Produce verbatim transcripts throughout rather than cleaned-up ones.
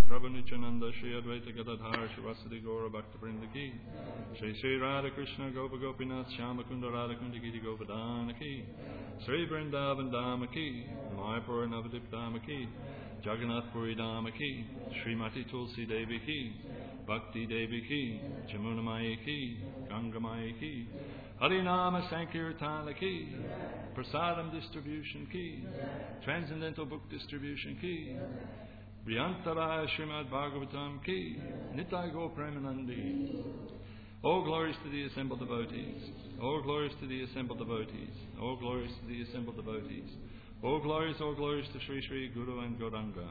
Prabhu Nityananda, Shri Advaita Gadadhar, Shivasadi Gaura Bhakta Vrinda ki, Shri Shri Radha Krishna Gopa Gopinath, Shama Kunda Radha Kunda Giri Govardhana ki, Sri Vrindavan Dhamma ki, Mayapur Navadip Dhamma ki, Jagannath Puri Dhamma ki, Srimati Tulsi Devi ki, Bhakti Devi ki, Jamuna Maya ki, Ganga Maya ki, Harinama Sankirtana ki, Prasadam Distribution ki, Transcendental Book Distribution ki, Bryantaraya Srimad Bhagavatam ki, Nitai Go Premanandi. All glories to the assembled devotees. All glories to the assembled devotees. All glories to the assembled devotees. All glories, all glories to Sri Sri Guru and Gauranga.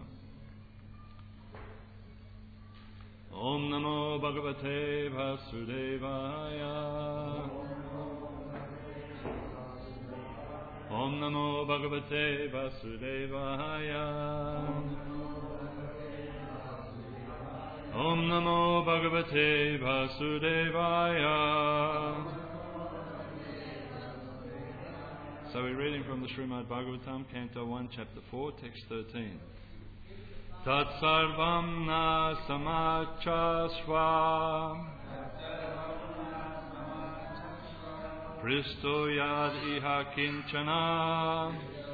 Om Namo Bhagavate Vasudevaya. Om Namo Bhagavate Vasudevaya. Om Namo Bhagavate Vasudevaya. So we're reading from the Srimad Bhagavatam, Canto one, Chapter four, Text thirteen. Tat sarvam na samachasva Pristo yad iha kinchana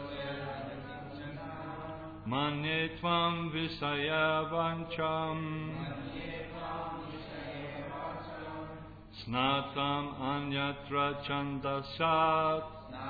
Manye tvam visaya vancham Snatam anyatra chandasat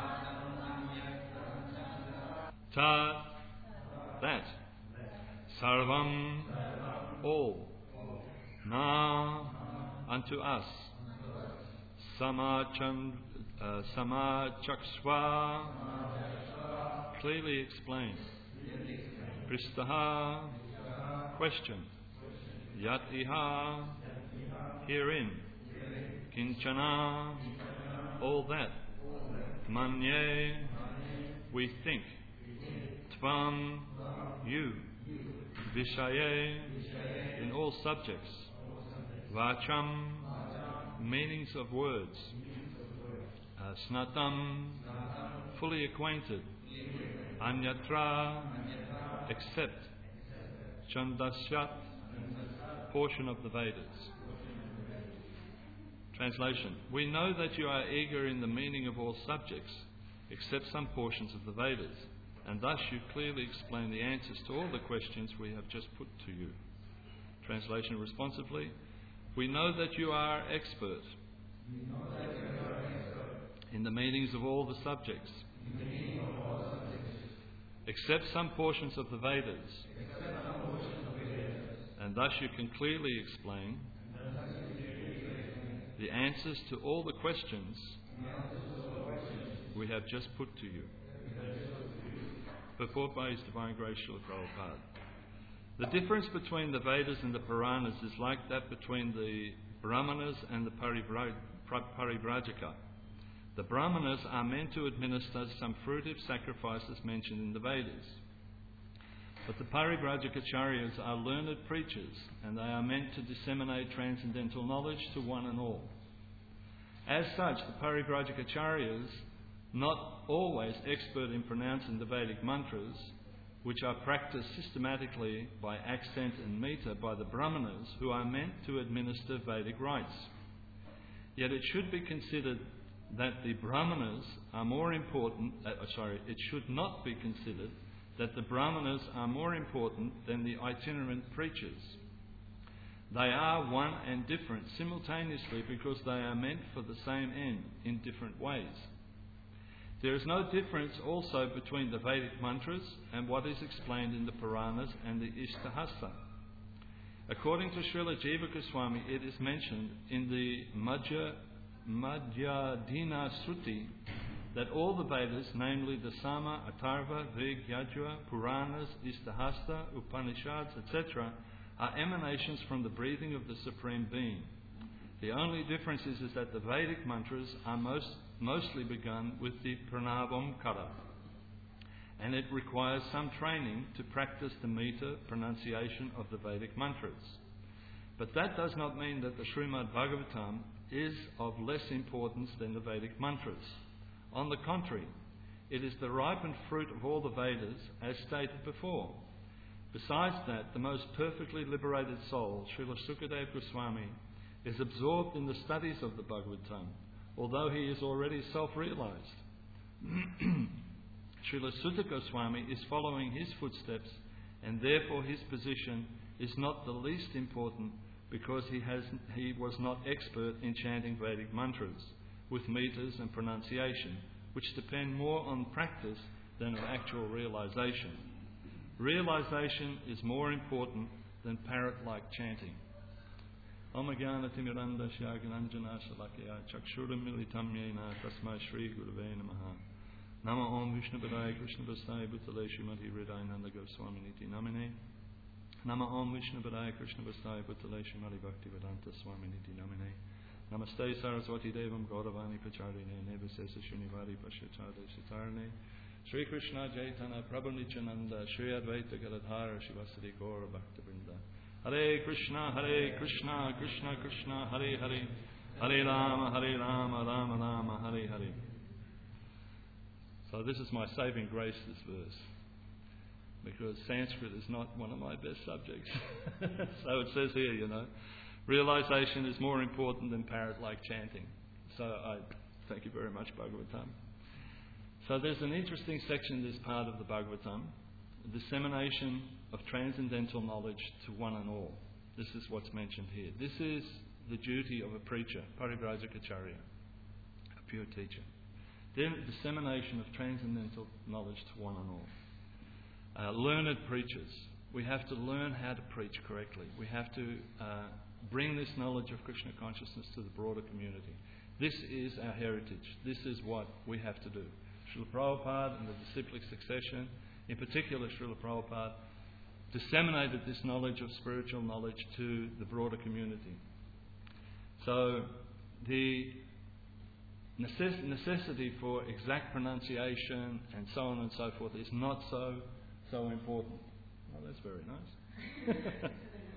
Tat, that, sarvam, all, na, unto us, samachand, uh, samachaksva, clearly explain, pristaha, question, yat iha, herein, kinchana, all that, manye, we think, tvam, you, vishaye, in all subjects, vacham, meanings of words, uh, snatam, fully acquainted, anyatra, except, chandasyat, portion of the Vedas. Translation. We know that you are eager in the meaning of all subjects, except some portions of the Vedas, and thus you clearly explain the answers to all the questions we have just put to you. Translation responsively. We know that you are expert in the meanings of all the subjects, except some portions of the Vedas, and thus you can clearly explain the answers to all the questions we have just put to you. Purport by His Divine Grace Srila Prabhupada. The difference between the Vedas and the Puranas is like that between the Brahmanas and the Parivra- Parivrajaka. The Brahmanas are meant to administer some fruitive sacrifices mentioned in the Vedas. But the Parivrajakacharyas are learned preachers, and they are meant to disseminate transcendental knowledge to one and all. As such, the Parivrajakacharyas, not always expert in pronouncing the Vedic mantras, which are practiced systematically by accent and meter by the Brahmanas, who are meant to administer Vedic rites. Yet it should be considered that the Brahmanas are more important, uh, sorry, it should not be considered that the Brahmanas are more important than the itinerant preachers. They are one and different simultaneously because they are meant for the same end in different ways. There is no difference also between the Vedic mantras and what is explained in the Puranas and the Ishtahasa. According to Srila Jiva Goswami, it is mentioned in the Madhya, Madhyadhina Sruti that all the Vedas, namely the Sama, Atharva, Vig, Yajur, Puranas, Ishtahasa, Upanishads, et cetera, are emanations from the breathing of the Supreme Being. The only difference is, is that the Vedic mantras are most, mostly begun with the Pranavamkara, and it requires some training to practice the meter pronunciation of the Vedic mantras. But that does not mean that the Srimad Bhagavatam is of less importance than the Vedic mantras. On the contrary, it is the ripened fruit of all the Vedas, as stated before. Besides that, the most perfectly liberated soul, Srila Sukadeva Goswami, is absorbed in the studies of the Bhagavatam, although he is already self-realized. Srila Sutta Goswami is following his footsteps, and therefore his position is not the least important, because he has he was not expert in chanting Vedic mantras with meters and pronunciation, which depend more on practice than on actual realization. Realization is more important than parrot-like chanting. Om Jnana Timirandasya Gnanjana Shalakya Chakshuram Militam Yena Tasmai Shri Gurave Namaha. Nama Om Vishnu Padaya Krishna Vastai Bhutale Srimati Hridayananda Goswami Niti Namine. Nama Om Vishnu Padaya Krishna Vastai Bhutale Srimati Bhaktivedanta Swami Niti Namine. Namaste Saraswati Devam Gauravani Pacharine Nevasesa Shunivari Pashachade Sitarne. Sri Krishna Jaitana Prabhu Nityananda Sri Advaita Gadadhara Shivasadi Gaura Bhaktivinoda. Hare Krishna, Hare Krishna, Krishna Krishna, Hare Hare, Hare Rama, Hare Rama, Rama Rama, Hare Hare. So this is my saving grace, this verse, because Sanskrit is not one of my best subjects. So it says here, you know, realization is more important than parrot-like chanting. So I thank you very much, Bhagavatam. So there's an interesting section in this part of the Bhagavatam, dissemination of transcendental knowledge to one and all. This is what's mentioned here. This is the duty of a preacher, Parivrajacacharya, a pure teacher. Then dissemination of transcendental knowledge to one and all. Uh, learned preachers. We have to learn how to preach correctly. We have to uh, bring this knowledge of Krishna consciousness to the broader community. This is our heritage. This is what we have to do. Srila Prabhupada and the disciplic succession, in particular Srila Prabhupada, disseminated this knowledge of spiritual knowledge to the broader community. So the necess- necessity for exact pronunciation and so on and so forth is not so so important. Oh, that's very nice.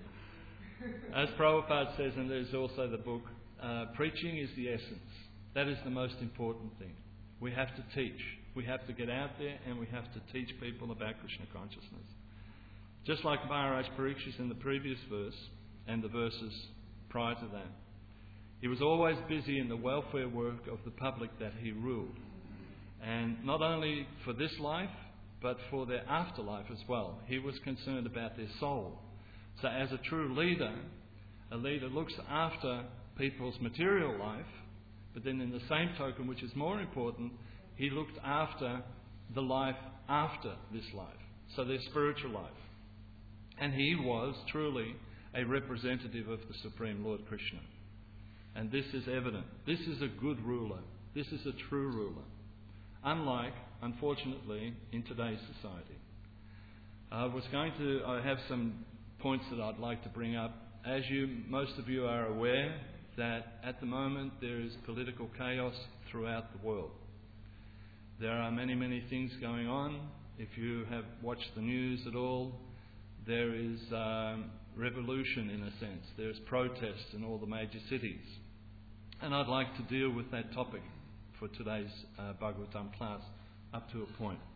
As Prabhupada says, and there's also the book, uh, preaching is the essence. That is the most important thing. We have to teach. We have to get out there and we have to teach people about Krishna consciousness. Just like Maharaj Parikshit in the previous verse and the verses prior to that. He was always busy in the welfare work of the public that he ruled. And not only for this life, but for their afterlife as well. He was concerned about their soul. So as a true leader, a leader looks after people's material life, but then in the same token, which is more important, he looked after the life after this life. So their spiritual life. And he was truly a representative of the Supreme Lord Krishna. And this is evident. This is a good ruler. This is a true ruler. Unlike, unfortunately, in today's society. I was going to, I have some points that I'd like to bring up. As you, most of you are aware, that at the moment there is political chaos throughout the world. There are many, many things going on. If you have watched the news at all, there is um, revolution in a sense. There's protests in all the major cities. And I'd like to deal with that topic for today's uh, Bhagavatam class up to a point.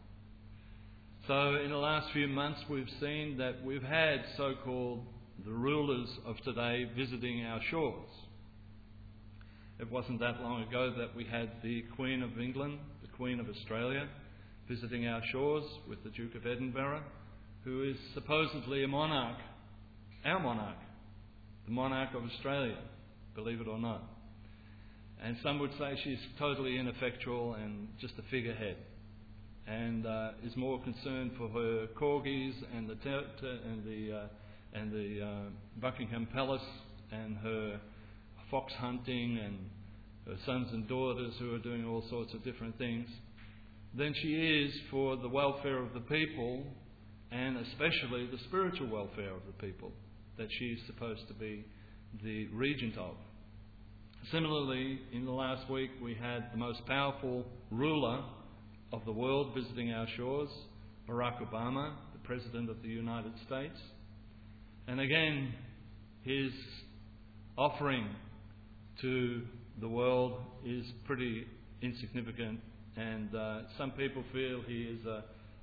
So in the last few months we've seen that we've had so-called the rulers of today visiting our shores. It wasn't that long ago that we had the Queen of England, the Queen of Australia, visiting our shores with the Duke of Edinburgh, who is supposedly a monarch, our monarch, the monarch of Australia, believe it or not. And some would say she's totally ineffectual and just a figurehead, and uh, is more concerned for her corgis and the ter- ter- and the uh, and the uh, Buckingham Palace and her fox hunting and her sons and daughters who are doing all sorts of different things than she is for the welfare of the people, and especially the spiritual welfare of the people that she is supposed to be the regent of. Similarly, in the last week we had the most powerful ruler of the world visiting our shores, Barack Obama, the President of the United States. And again, his offering to the world is pretty insignificant, and uh, some people feel he is a,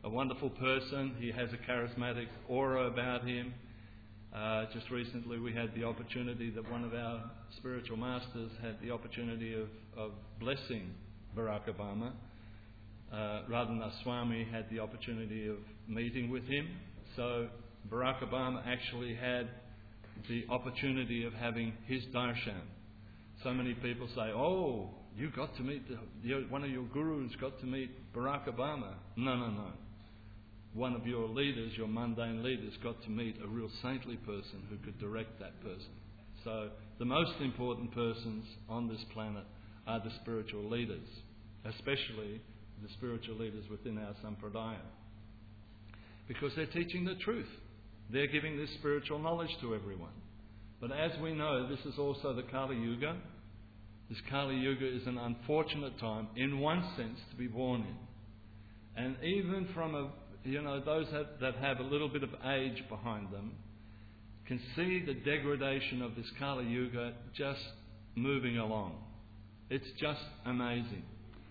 a wonderful person. He has a charismatic aura about him. Uh, just recently we had the opportunity that one of our spiritual masters had the opportunity of, of blessing Barack Obama. Uh, Radhanath Swami had the opportunity of meeting with him. So Barack Obama actually had the opportunity of having his darshan. So many people say, oh, you got to meet, the, your, one of your gurus got to meet Barack Obama. No, no, no. One of your leaders, your mundane leaders, got to meet a real saintly person who could direct that person. So the most important persons on this planet are the spiritual leaders, especially the spiritual leaders within our Sampradaya. Because they're teaching the truth. They're giving this spiritual knowledge to everyone. But as we know, this is also the Kali Yuga. This Kali Yuga is an unfortunate time, in one sense, to be born in. And even from a, you know, those that, that have a little bit of age behind them can see the degradation of this Kali Yuga just moving along. It's just amazing.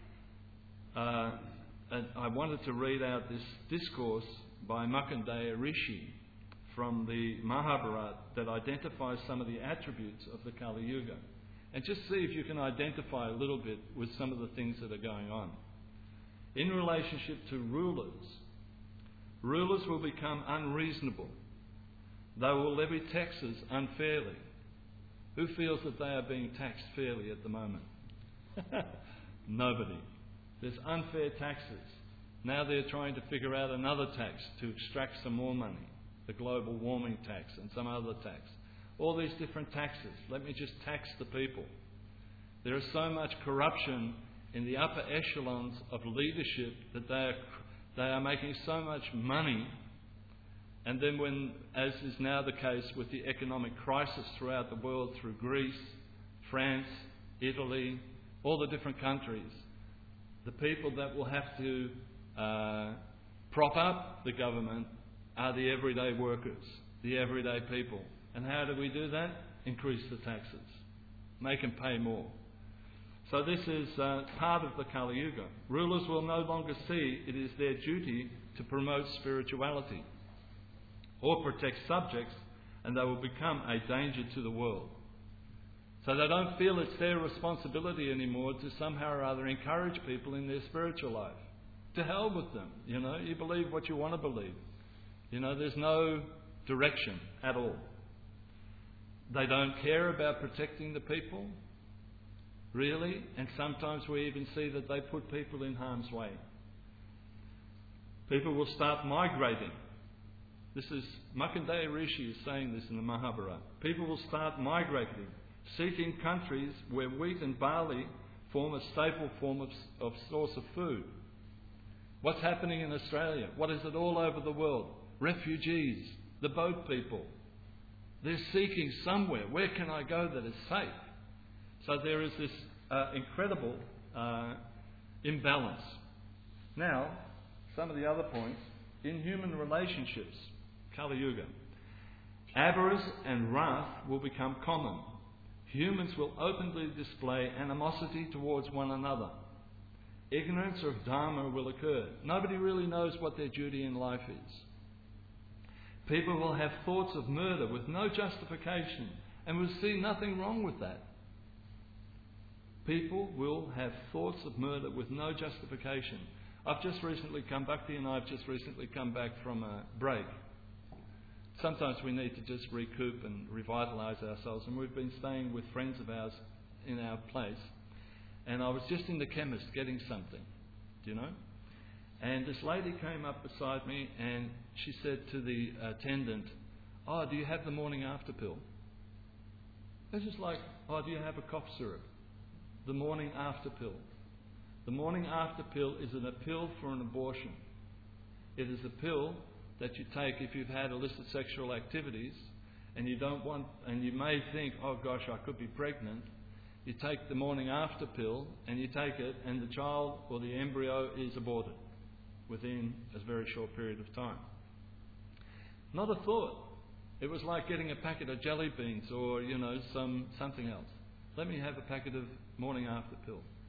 Uh, and I wanted to read out this discourse by Markandeya Rishi from the Mahabharata that identifies some of the attributes of the Kali Yuga. And just see if you can identify a little bit with some of the things that are going on. In relationship to rulers, rulers will become unreasonable. They will levy taxes unfairly. Who feels that they are being taxed fairly at the moment? Nobody. There's unfair taxes. Now they're trying to figure out another tax to extract some more money. The global warming tax and some other tax. All these different taxes. Let me just tax the people. There is so much corruption in the upper echelons of leadership that they are, they are making so much money. And then when, as is now the case with the economic crisis throughout the world through Greece, France, Italy, all the different countries, the people that will have to uh, prop up the government are the everyday workers, the everyday people. And how do we do that? Increase the taxes. Make them pay more. So this is uh, part of the Kali Yuga. Rulers will no longer see it is their duty to promote spirituality or protect subjects, and they will become a danger to the world. So they don't feel it's their responsibility anymore to somehow or other encourage people in their spiritual life. To hell with them. You know, you believe what you want to believe. You know, there's no direction at all. They don't care about protecting the people, really, and sometimes we even see that they put people in harm's way. People will start migrating. This is, Markandeya Rishi is saying this in the Mahabharata. People will start migrating, seeking countries where wheat and barley form a staple form of, of source of food. What's happening in Australia? What is it all over the world? Refugees, the boat people. They're seeking somewhere. Where can I go that is safe? So there is this uh, incredible uh, imbalance. Now, some of the other points. In human relationships, Kali Yuga, avarice and wrath will become common. Humans will openly display animosity towards one another. Ignorance of Dharma will occur. Nobody really knows what their duty in life is. People will have thoughts of murder with no justification and will see nothing wrong with that. People will have thoughts of murder with no justification. I've just recently come back to you and I've just recently come back from a break. Sometimes we need to just recoup and revitalise ourselves, and we've been staying with friends of ours in our place. And I was just in the chemist getting something, do you know? And this lady came up beside me and she said to the attendant, "Oh, do you have the morning after pill?" It's just like, "Oh, do you have a cough syrup?" The morning after pill. The morning after pill is a pill for an abortion. It is a pill that you take if you've had illicit sexual activities and you don't want, and you may think, "Oh gosh, I could be pregnant." You take the morning after pill and you take it and the child or the embryo is aborted within a very short period of time. Not a thought. It was like getting a packet of jelly beans or, you know, some something else. Let me have a packet of morning after pill.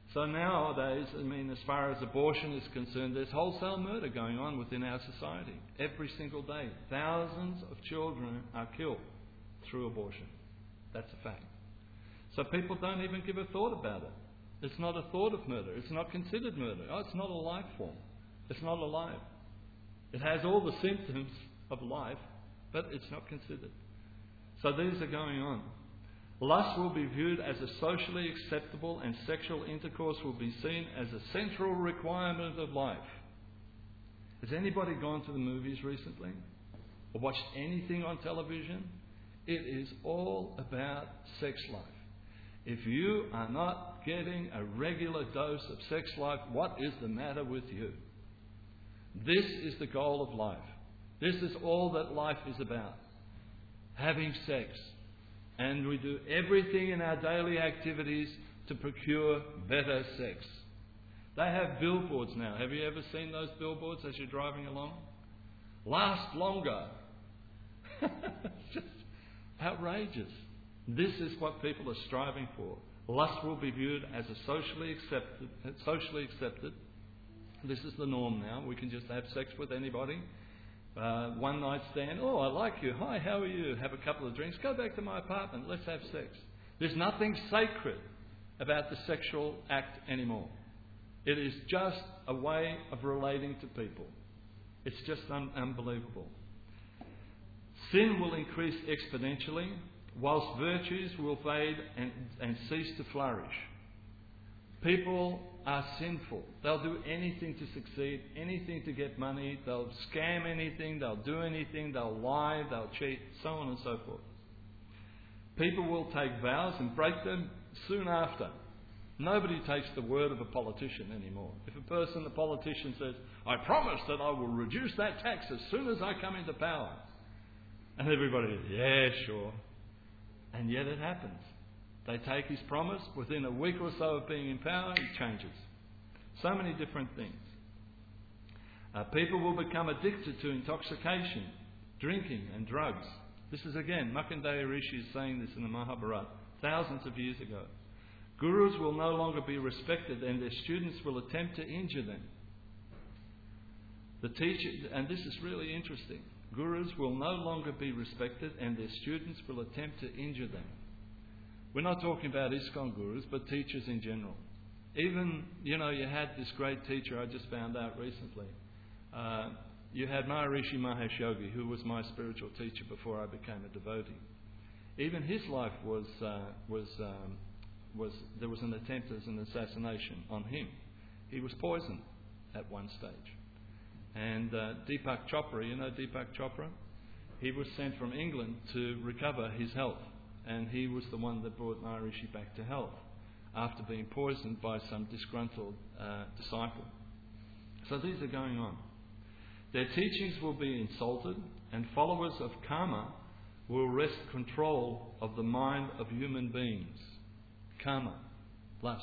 So nowadays, I mean, as far as abortion is concerned, there's wholesale murder going on within our society. Every single day, thousands of children are killed through abortion. That's a fact. So people don't even give a thought about it. It's not a thought of murder. It's not considered murder. Oh, it's not a life form. It's not alive. It has all the symptoms of life, but it's not considered. So these are going on. Lust will be viewed as a socially acceptable, and sexual intercourse will be seen as a central requirement of life. Has anybody gone to the movies recently? Or watched anything on television? It is all about sex life. If you are not getting a regular dose of sex life, what is the matter with you? This is the goal of life. This is all that life is about. Having sex. And we do everything in our daily activities to procure better sex. They have billboards now. Have you ever seen those billboards as you're driving along? Last longer. It's just outrageous. This is what people are striving for. Lust will be viewed as a socially accepted, socially accepted. This is the norm now. We can just have sex with anybody. Uh, one night stand. Oh, I like you. Hi, how are you? Have a couple of drinks. Go back to my apartment. Let's have sex. There's nothing sacred about the sexual act anymore. It is just a way of relating to people. It's just un- unbelievable. Sin will increase exponentially, whilst virtues will fade and, and cease to flourish. People are sinful. They'll do anything to succeed, anything to get money. They'll scam anything, they'll do anything, they'll lie, they'll cheat, so on and so forth. People will take vows and break them soon after. Nobody takes the word of a politician anymore. If a person, a politician says, I promise that I will reduce that tax as soon as I come into power. And everybody says, yeah, sure. And yet it happens. They take his promise, within a week or so of being in power, he changes. So many different things. Uh, people will become addicted to intoxication, drinking and drugs. This is again, Markandeya Rishi is saying this in the Mahabharata, thousands of years ago. Gurus will no longer be respected and their students will attempt to injure them. The teacher, and this is really interesting, Gurus will no longer be respected and their students will attempt to injure them. We're not talking about ISKCON gurus, but teachers in general. Even, you know, you had this great teacher I just found out recently. Uh, you had Maharishi Mahesh Yogi, who was my spiritual teacher before I became a devotee. Even his life was, uh, was, um, was, there was an attempt as an assassination on him. He was poisoned at one stage. And uh, Deepak Chopra, you know Deepak Chopra? He was sent from England to recover his health. And he was the one that brought Maharishi back to health after being poisoned by some disgruntled uh, disciple. So these are going on. Their teachings will be insulted, and followers of karma will wrest control of the mind of human beings. Karma, lust.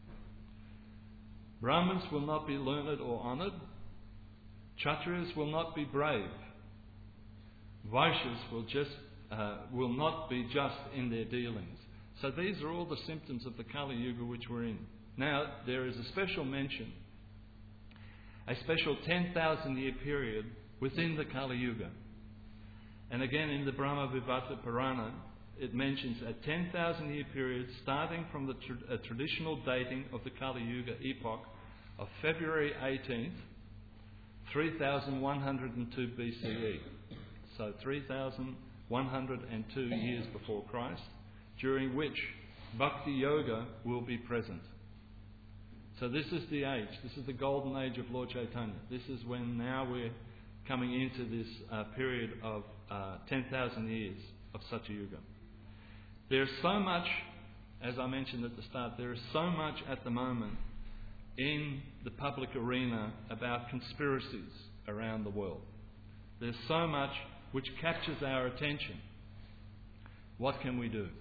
Brahmins will not be learned or honoured. Kshatriyas will not be brave. Vaishyas will just Uh, will not be just in their dealings. So these are all the symptoms of the Kali Yuga which we're in. Now, there is a special mention, a special ten thousand year period within the Kali Yuga. And again, in the Brahma Vivata Purana, it mentions a ten thousand year period starting from the tra- traditional dating of the Kali Yuga epoch of February eighteenth, three thousand one hundred two B C E. So three thousand one hundred two years before Christ, during which Bhakti Yoga will be present. So this is the age, this is the golden age of Lord Chaitanya. This is when now we're coming into this uh, period of uh, ten thousand years of Satya Yuga. There's so much, as I mentioned at the start, there is so much at the moment in the public arena about conspiracies around the world. There's so much which captures our attention. What can we do?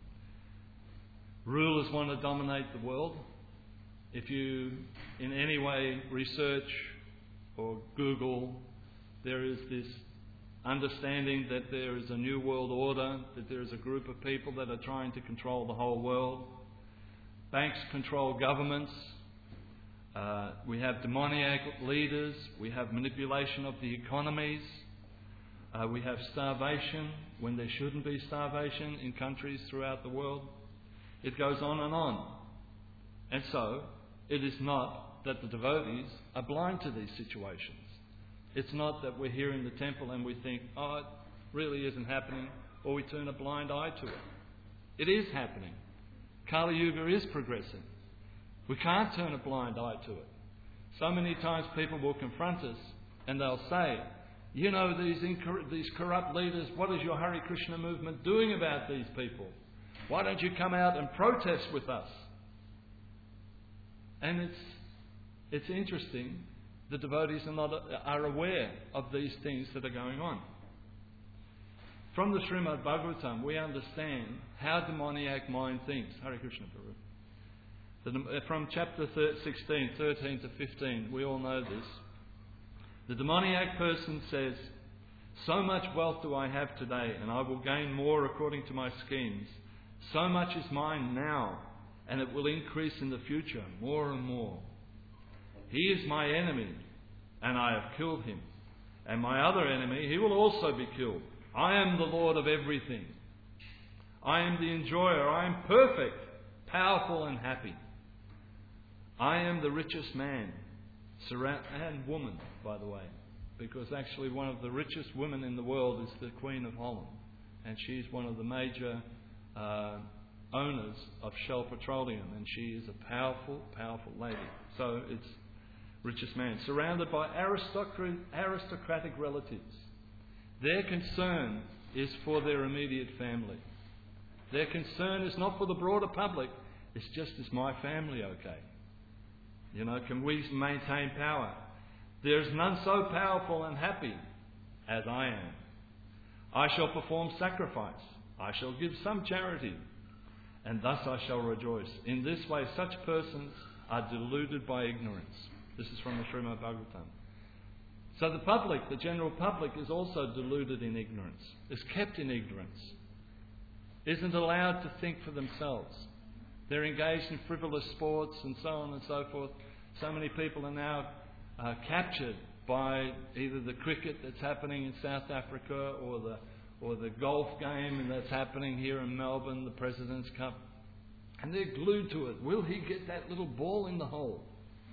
Rulers want to dominate the world. If you in any way research or Google, there is this understanding that there is a new world order, that there is a group of people that are trying to control the whole world. banks control governments. Uh, we have demoniac leaders. We have manipulation of the economies. Uh, we have starvation when there shouldn't be starvation in countries throughout the world. It goes on and on. And so, it is not that the devotees are blind to these situations. It's not that we're here in the temple and we think, oh, it really isn't happening, or we turn a blind eye to it. It is happening. Kali Yuga is progressing. We can't turn a blind eye to it. So many times people will confront us and they'll say, you know, these, incor- these corrupt leaders, what is your Hare Krishna movement doing about these people? Why don't you come out and protest with us? And it's it's interesting, the devotees are not are aware of these things that are going on. From the Srimad Bhagavatam, we understand how demoniac mind thinks. Hare Krishna, Prabhu. The, from chapter sixteen, thirteen to fifteen, we all know this. The demoniac person says, so much wealth do I have today, and I will gain more according to my schemes. So much is mine now, and it will increase in the future, more and more. He is my enemy, and I have killed him. And my other enemy, he will also be killed. I am the Lord of everything. I am the enjoyer. I am perfect, powerful and happy. I am the richest man, surround- and woman, by the way, because actually one of the richest women in the world is the Queen of Holland, and she's one of the major uh, owners of Shell Petroleum, and she is a powerful, powerful lady. So it's richest man, surrounded by aristocratic, aristocratic relatives. Their concern is for their immediate family. Their concern is not for the broader public. It's just, is my family okay? You know, can we maintain power? There is none so powerful and happy as I am. I shall perform sacrifice. I shall give some charity, and thus I shall rejoice. In this way, such persons are deluded by ignorance. This is from the Srimad Bhagavatam. So the public, the general public, is also deluded in ignorance, is kept in ignorance, isn't allowed to think for themselves. They're engaged in frivolous sports and so on and so forth. So many people are now uh, captured by either the cricket that's happening in South Africa or the or the golf game that's happening here in Melbourne, the President's Cup. And they're glued to it. Will he get that little ball in the hole?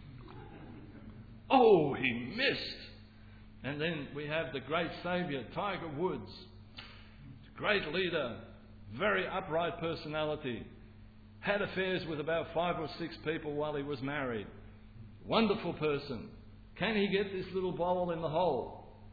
Oh, he missed. And then we have the great saviour, Tiger Woods. Great leader, very upright personality. Had affairs with about five or six people while he was married. Wonderful person. Can he get this little ball in the hole?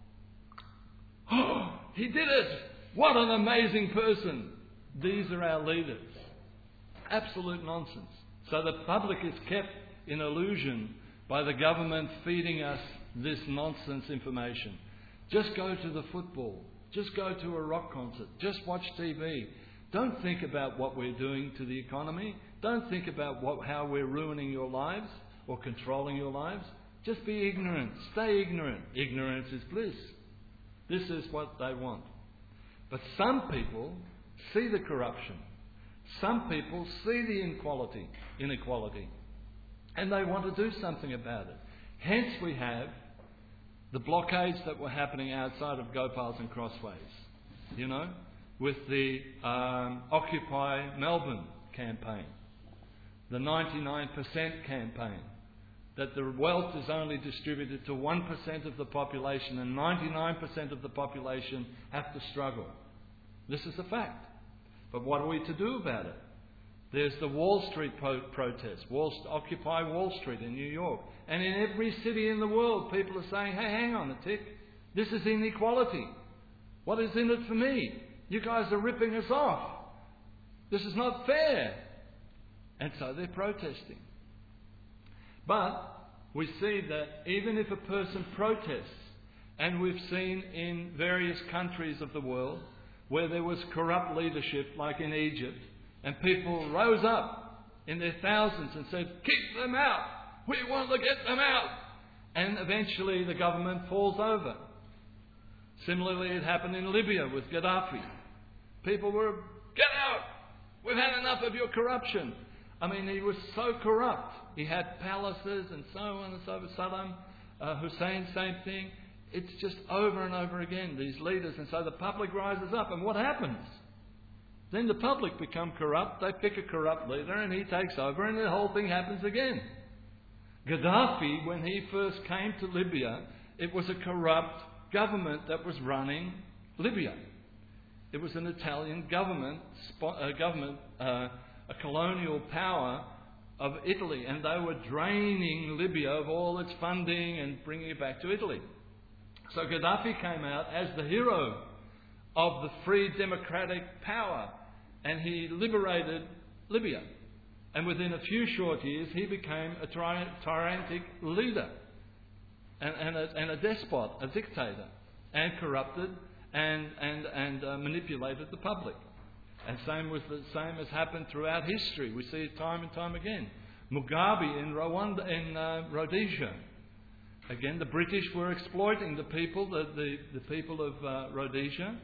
Oh, he did it! What an amazing person! These are our leaders. Absolute nonsense. So the public is kept in illusion by the government feeding us this nonsense information. Just go to the football. Just go to a rock concert. Just watch T V. Don't think about what we're doing to the economy. Don't think about what, how we're ruining your lives or controlling your lives. Just be ignorant. Stay ignorant. Ignorance is bliss. This is what they want. But some people see the corruption. Some people see the inequality, inequality, and they want to do something about it. Hence we have the blockades that were happening outside of Gopals and Crossways, you know, with the um, Occupy Melbourne campaign, the ninety-nine percent campaign, that the wealth is only distributed to one percent of the population and ninety-nine percent of the population have to struggle. This is a fact. But what are we to do about it? There's the Wall Street pro- protest, Wall, Occupy Wall Street in New York. And in every city in the world, people are saying, hey, hang on a tick. This is inequality. What is in it for me? You guys are ripping us off. This is not fair. And so they're protesting. But we see that even if a person protests, and we've seen in various countries of the world where there was corrupt leadership, like in Egypt, and people rose up in their thousands and said, kick them out, we want to get them out. And eventually the government falls over. Similarly, it happened in Libya with Gaddafi. People were, get out, we've had enough of your corruption. I mean, he was so corrupt. He had palaces and so on and so forth. Saddam uh, Hussein, same thing. It's just over and over again, these leaders. And so the public rises up. And what happens? Then the public become corrupt. They pick a corrupt leader and he takes over and the whole thing happens again. Gaddafi, when he first came to Libya, it was a corrupt government that was running Libya. It was an Italian government, uh, government uh, a colonial power of Italy, and they were draining Libya of all its funding and bringing it back to Italy. So Gaddafi came out as the hero of the free democratic power, and he liberated Libya. And within a few short years, he became a ty- tyrannic leader and, and, a, and a despot, a dictator, and corrupted and, and, and uh, manipulated the public. And same was the same has happened throughout history. We see it time and time again. Mugabe in Rwanda, in uh, Rhodesia. Again, the British were exploiting the people, the, the, the people of uh, Rhodesia.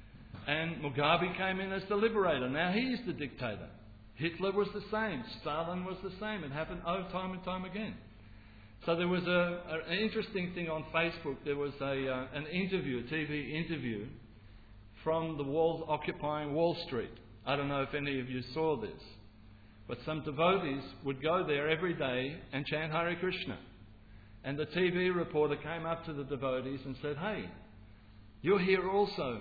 And Mugabe came in as the liberator. Now he is the dictator. Hitler was the same. Stalin was the same. It happened oh, time and time again. So there was a, a, an interesting thing on Facebook. There was a, uh, an interview, a T V interview, from the walls occupying Wall Street. I don't know if any of you saw this, but some devotees would go there every day and chant Hare Krishna. And the T V reporter came up to the devotees and said, "Hey, you're here also.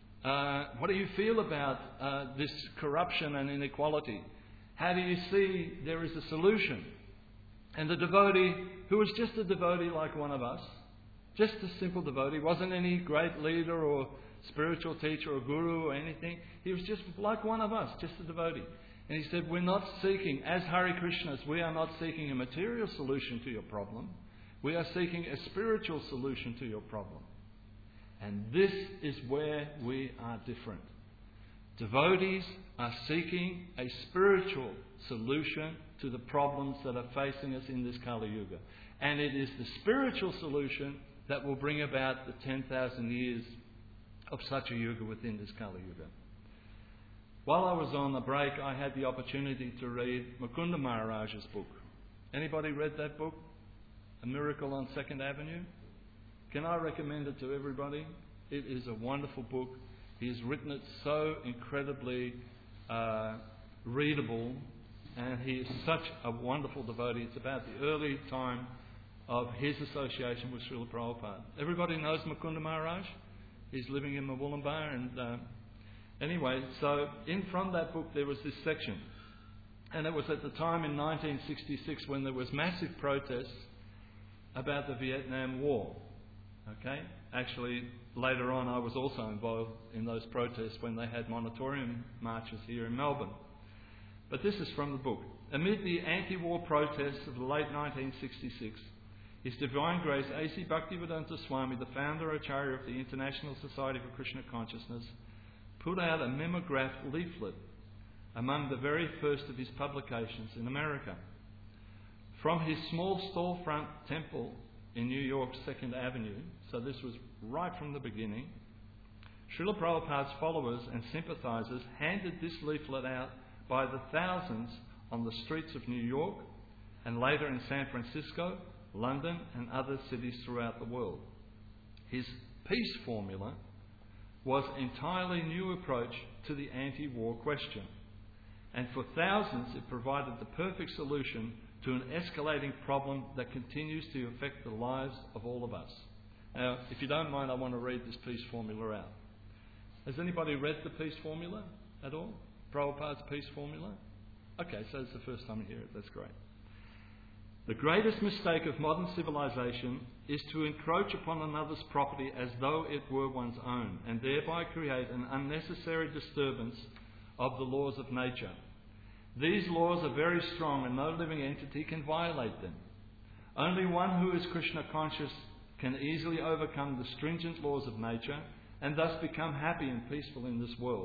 Uh, what do you feel about uh, this corruption and inequality? How do you see there is a solution?" And the devotee, who was just a devotee like one of us, just a simple devotee, wasn't any great leader or spiritual teacher or guru or anything. He was just like one of us, just a devotee. And he said, "We're not seeking, as Hare Krishnas, we are not seeking a material solution to your problem. We are seeking a spiritual solution to your problem." And this is where we are different. Devotees are seeking a spiritual solution to the problems that are facing us in this Kali Yuga. And it is the spiritual solution that will bring about the ten thousand years of Satya Yuga within this Kali Yuga. While I was on the break, I had the opportunity to read Mukunda Maharaj's book. Anybody read that book? A Miracle on Second Avenue? Can I recommend it to everybody? It is a wonderful book. He has written it so incredibly uh, readable, and he is such a wonderful devotee. It's about the early time of his association with Srila Prabhupada. Everybody knows Mukunda Maharaj? He's living in Mawulambar, and uh, anyway, so in from that book there was this section, and it was at the time in nineteen sixty-six when there was massive protests about the Vietnam War. Okay, actually later on I was also involved in those protests when they had moratorium marches here in Melbourne. But this is from the book. Amid the anti-war protests of the late nineteen sixty-six, His Divine Grace A C Bhaktivedanta Swami, the founder Acharya of the International Society for Krishna Consciousness, put out a mimeographed leaflet among the very first of his publications in America. From his small storefront temple in New York's Second Avenue, so this was right from the beginning, Srila Prabhupada's followers and sympathisers handed this leaflet out by the thousands on the streets of New York and later in San Francisco, London and other cities throughout the world. His peace formula was an entirely new approach to the anti-war question, and for thousands it provided the perfect solution to an escalating problem that continues to affect the lives of all of us. Now, if you don't mind, I want to read this peace formula out. Has anybody read the peace formula at all? Prabhupada's peace formula? Okay, so it's the first time you hear it. That's great. The greatest mistake of modern civilization is to encroach upon another's property as though it were one's own, and thereby create an unnecessary disturbance of the laws of nature. These laws are very strong and no living entity can violate them. Only one who is Krishna conscious can easily overcome the stringent laws of nature and thus become happy and peaceful in this world.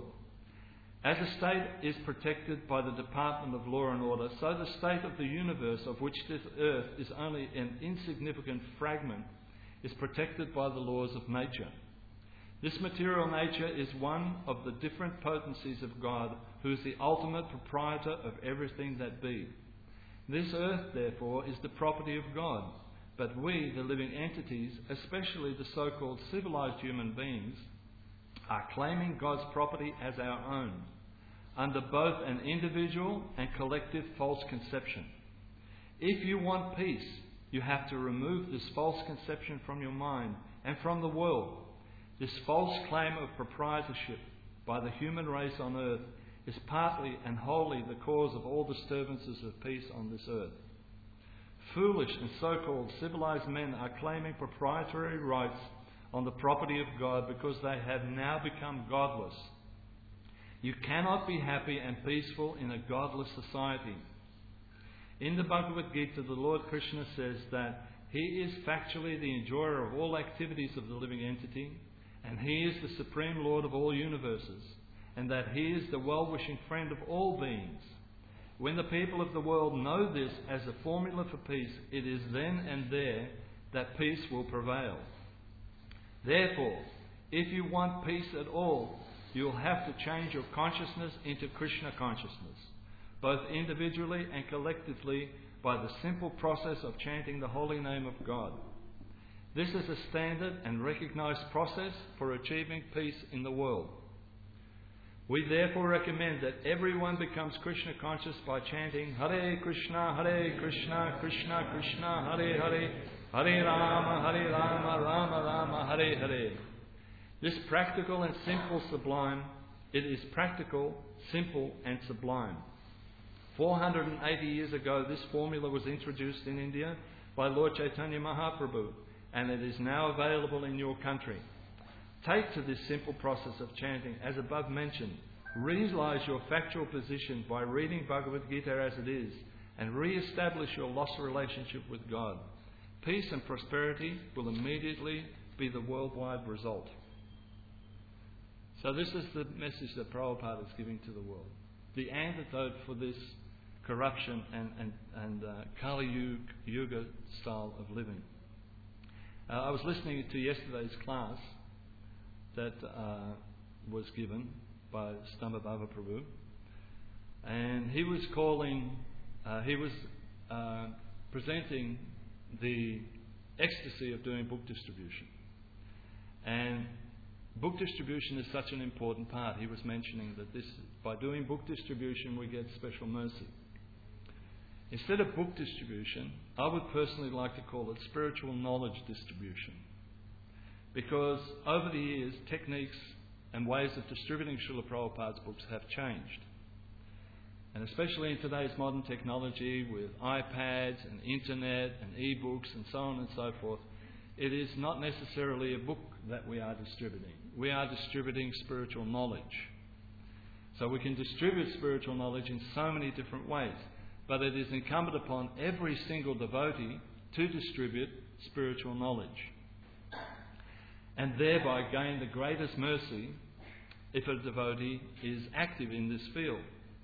As a state is protected by the Department of Law and Order, so the state of the universe, of which this earth is only an insignificant fragment, is protected by the laws of nature. This material nature is one of the different potencies of God, who is the ultimate proprietor of everything that be. This earth, therefore, is the property of God, but we, the living entities, especially the so-called civilized human beings, are claiming God's property as our own, under both an individual and collective false conception. If you want peace, you have to remove this false conception from your mind and from the world. This false claim of proprietorship by the human race on earth is partly and wholly the cause of all disturbances of peace on this earth. Foolish and so-called civilized men are claiming proprietary rights on the property of God because they have now become godless. You cannot be happy and peaceful in a godless society. In the Bhagavad Gita, the Lord Krishna says that He is factually the enjoyer of all activities of the living entity, and He is the Supreme Lord of all universes, and that He is the well-wishing friend of all beings. When the people of the world know this as a formula for peace, it is then and there that peace will prevail. Therefore, if you want peace at all, you will have to change your consciousness into Krishna consciousness, both individually and collectively, by the simple process of chanting the holy name of God. This is a standard and recognized process for achieving peace in the world. We therefore recommend that everyone becomes Krishna conscious by chanting Hare Krishna, Hare Krishna, Krishna Krishna, Hare Hare, Hare Rama, Hare Rama, Rama Rama, Hare Hare. This practical and simple sublime, it is practical, simple and sublime. four hundred eighty years ago, this formula was introduced in India by Lord Chaitanya Mahaprabhu, and it is now available in your country. Take to this simple process of chanting, as above mentioned. Realize your factual position by reading Bhagavad Gita as it is, and re-establish your lost relationship with God. Peace and prosperity will immediately be the worldwide result. So this is the message that Prabhupada is giving to the world. The antidote for this corruption and, and, and uh, Kali Yuga style of living. Uh, I was listening to yesterday's class that uh, was given by Stambhabhava Prabhu, and he was calling, uh, he was uh, presenting the ecstasy of doing book distribution. And book distribution is such an important part. He was mentioning that this, by doing book distribution, we get special mercy. Instead of book distribution, I would personally like to call it spiritual knowledge distribution. Because over the years, techniques and ways of distributing Srila Prabhupada's books have changed. And especially in today's modern technology with iPads and internet and e-books and so on and so forth, it is not necessarily a book that we are distributing. We are distributing spiritual knowledge. So we can distribute spiritual knowledge in so many different ways. But it is incumbent upon every single devotee to distribute spiritual knowledge, and thereby gain the greatest mercy if a devotee is active in this field.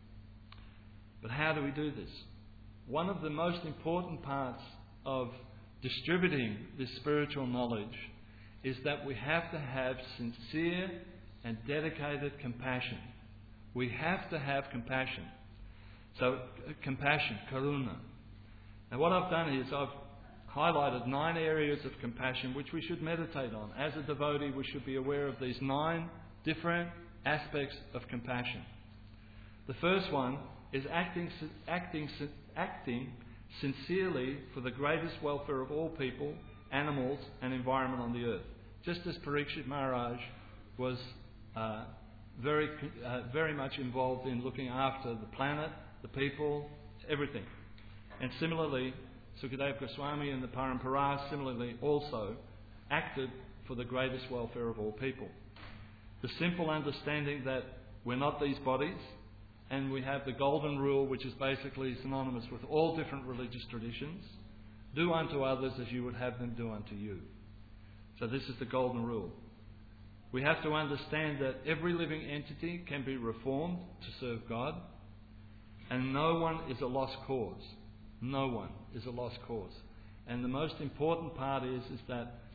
But how do we do this? One of the most important parts of distributing this spiritual knowledge is that we have to have sincere and dedicated compassion. We have to have compassion. So, compassion, karuna. Now what I've done is I've highlighted nine areas of compassion which we should meditate on. As a devotee, we should be aware of these nine different aspects of compassion. The first one is acting, acting, acting sincerely for the greatest welfare of all people, animals and environment on the earth. Just as Parikshit Maharaj was uh, very, uh, very much involved in looking after the planet, the people, everything. And similarly, Sukadeva Goswami and the Parampara similarly also acted for the greatest welfare of all people. The simple understanding that we're not these bodies, and we have the golden rule, which is basically synonymous with all different religious traditions. Do unto others as you would have them do unto you. So this is the golden rule. We have to understand that every living entity can be reformed to serve God, and no one is a lost cause. No one is a lost cause. And the most important part is, is that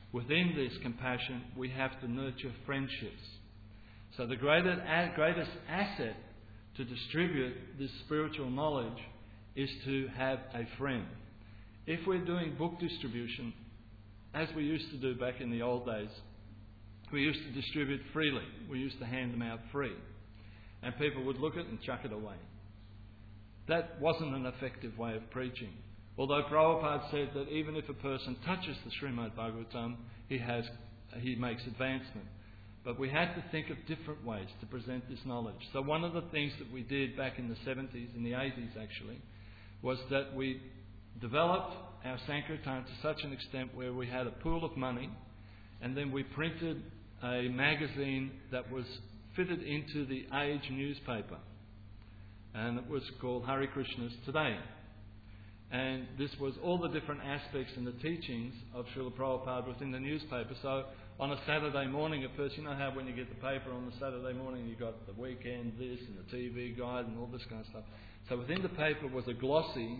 within this compassion, we have to nurture friendships. So the greatest, greatest asset to distribute this spiritual knowledge is to have a friend. If we're doing book distribution, as we used to do back in the old days, we used to distribute freely. We used to hand them out free. And people would look at it and chuck it away. That wasn't an effective way of preaching. Although Prabhupada said that even if a person touches the Srimad Bhagavatam, he has, he makes advancement. But we had to think of different ways to present this knowledge. So one of the things that we did back in the seventies, in the eighties actually, was that we developed our Sankirtan to such an extent where we had a pool of money, and then we printed a magazine that was fitted into the Age newspaper. And it was called Hare Krishna's Today. And this was all the different aspects and the teachings of Srila Prabhupada within the newspaper. So on a Saturday morning at first, you know how when you get the paper on the Saturday morning, you got the weekend this and the T V guide and all this kind of stuff. So within the paper was a glossy